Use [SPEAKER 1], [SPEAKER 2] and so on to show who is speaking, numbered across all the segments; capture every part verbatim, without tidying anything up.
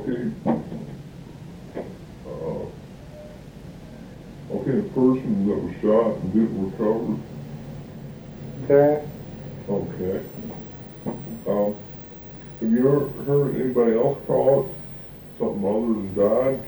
[SPEAKER 1] Okay. Uh, okay, the person that was shot and didn't recover.
[SPEAKER 2] Correct.
[SPEAKER 1] Okay. Um, have you ever heard anybody else call it something other than Dodge?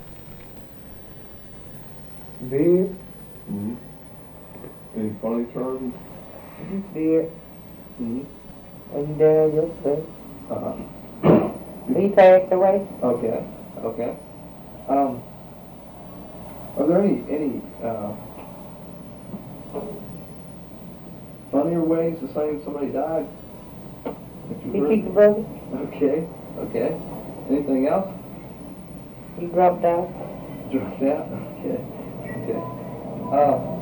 [SPEAKER 2] Did?
[SPEAKER 1] Mm-hmm. Any funny terms?
[SPEAKER 2] Did.
[SPEAKER 3] Mm-hmm.
[SPEAKER 2] And he died yesterday.
[SPEAKER 3] Uh-huh.
[SPEAKER 2] He passed away.
[SPEAKER 3] Okay, okay. Um, are there any, any, uh, funnier ways to say somebody died? that you've
[SPEAKER 2] He
[SPEAKER 3] heard?
[SPEAKER 2] kicked the bucket.
[SPEAKER 3] Okay, okay. Anything else?
[SPEAKER 2] He dropped out.
[SPEAKER 3] Dropped out? Okay, okay. Uh,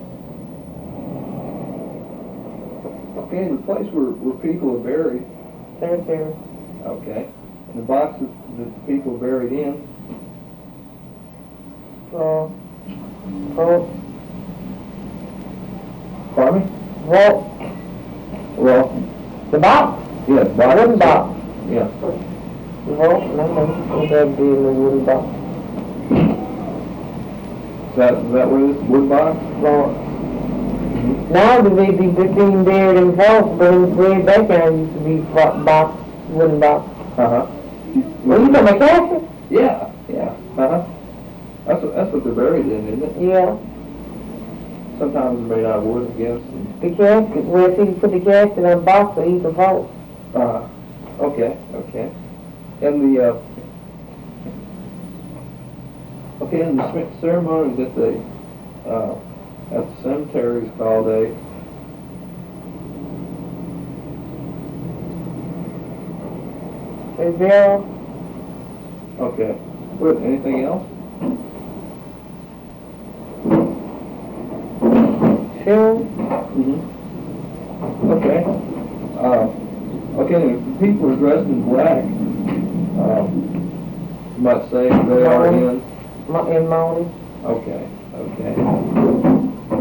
[SPEAKER 3] okay, the place where, where people are buried,
[SPEAKER 2] Cemetery.
[SPEAKER 3] okay, and the boxes that the people are buried in,
[SPEAKER 2] Uh, vault.
[SPEAKER 3] pardon me?
[SPEAKER 2] Vault.
[SPEAKER 3] Well,
[SPEAKER 2] The box.
[SPEAKER 3] yeah,
[SPEAKER 2] The wooden box.
[SPEAKER 3] Yeah.
[SPEAKER 2] The vault. No, no. That be in the wooden box.
[SPEAKER 3] Is that, is that what it is, wood box?
[SPEAKER 2] Vault. Now the baby being buried in vault, but in way back there used to be vo- box, wooden box.
[SPEAKER 3] Uh-huh.
[SPEAKER 2] Well, you talking about casket?
[SPEAKER 3] Yeah, yeah, uh-huh. That's what, that's what they're buried in, isn't it?
[SPEAKER 2] Yeah.
[SPEAKER 3] Sometimes they're made out of wood, I guess. and-
[SPEAKER 2] The casket, where if you put the casket on a box or eat the vault.
[SPEAKER 3] Uh, okay, okay. And the, uh, okay, and the ce- ceremony that they, uh, at the cemetery is called a,
[SPEAKER 2] A burial.
[SPEAKER 3] okay. What, anything else?
[SPEAKER 2] Funeral.
[SPEAKER 3] Mm-hmm. Okay. Uh, okay, if people are dressed in black, um, you might say they are in,
[SPEAKER 2] Mo- In mourning.
[SPEAKER 3] okay, okay.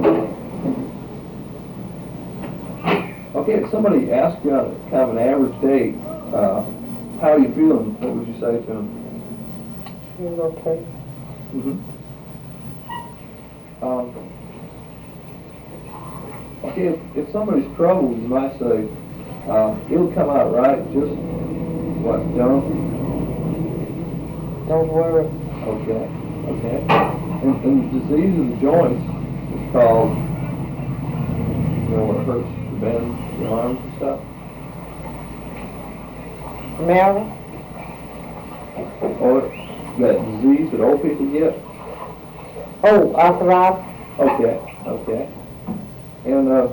[SPEAKER 3] Okay, if somebody asked you on kind of an average day, uh, how are you feeling, what would you say to them?
[SPEAKER 2] Feels okay.
[SPEAKER 3] Mm-hmm. Um, okay, if, if somebody's troubled, you might say, uh, it'll come out right, just, what, don't?
[SPEAKER 2] Don't worry.
[SPEAKER 3] Okay, okay. And, and the disease of the joints is called, you know, when it hurts to bend the arms and stuff?
[SPEAKER 2] Mary.
[SPEAKER 3] Or that disease that old people get?
[SPEAKER 2] Oh, arthritis.
[SPEAKER 3] Okay, okay. And, uh,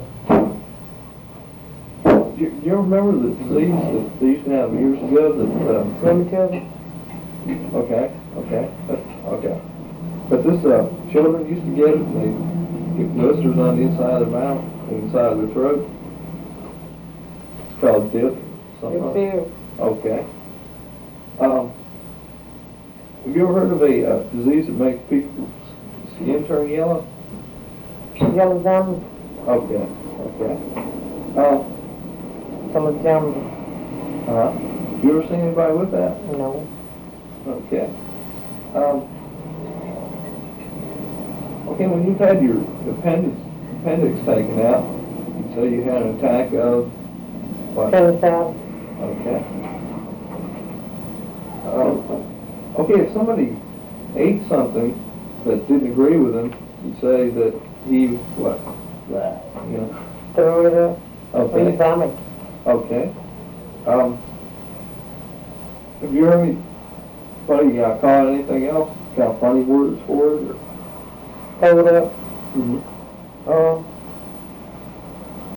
[SPEAKER 3] do you, do you remember the disease that they used to have years ago that, um,
[SPEAKER 2] Rheumatism.
[SPEAKER 3] okay, okay, that's, okay. But this, uh, children used to get it, they get blisters on the inside of their mouth, the inside of their throat. It's called dip, something like that.
[SPEAKER 2] Diphtheria.
[SPEAKER 3] Okay. Um, have you ever heard of a uh, disease that makes people's skin turn yellow?
[SPEAKER 2] Yellow jaundice.
[SPEAKER 3] Okay, okay. Uh,
[SPEAKER 2] Some of jaundice.
[SPEAKER 3] uh, you ever seen anybody with that?
[SPEAKER 2] No.
[SPEAKER 3] Okay. Um, okay, when you've had your appendix, appendix taken out, so you had an attack of what?
[SPEAKER 2] Appendicitis.
[SPEAKER 3] Okay. Um, okay, if somebody ate something that didn't agree with him, you'd say that he, what? That, you know?
[SPEAKER 2] Throw it up.
[SPEAKER 3] Okay.
[SPEAKER 2] Please vomit.
[SPEAKER 3] Okay. Um, have you heard anybody got caught anything else? Got funny words for it? Or?
[SPEAKER 2] Throw it up.
[SPEAKER 3] Mm-hmm.
[SPEAKER 2] Uh,